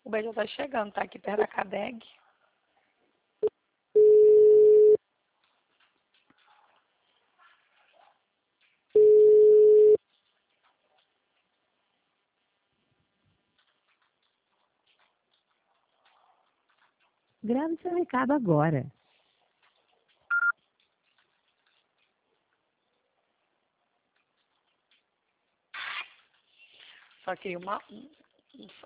O Uber já tá chegando, tá aqui perto da Cadeg. Grave seu recado agora. Só queria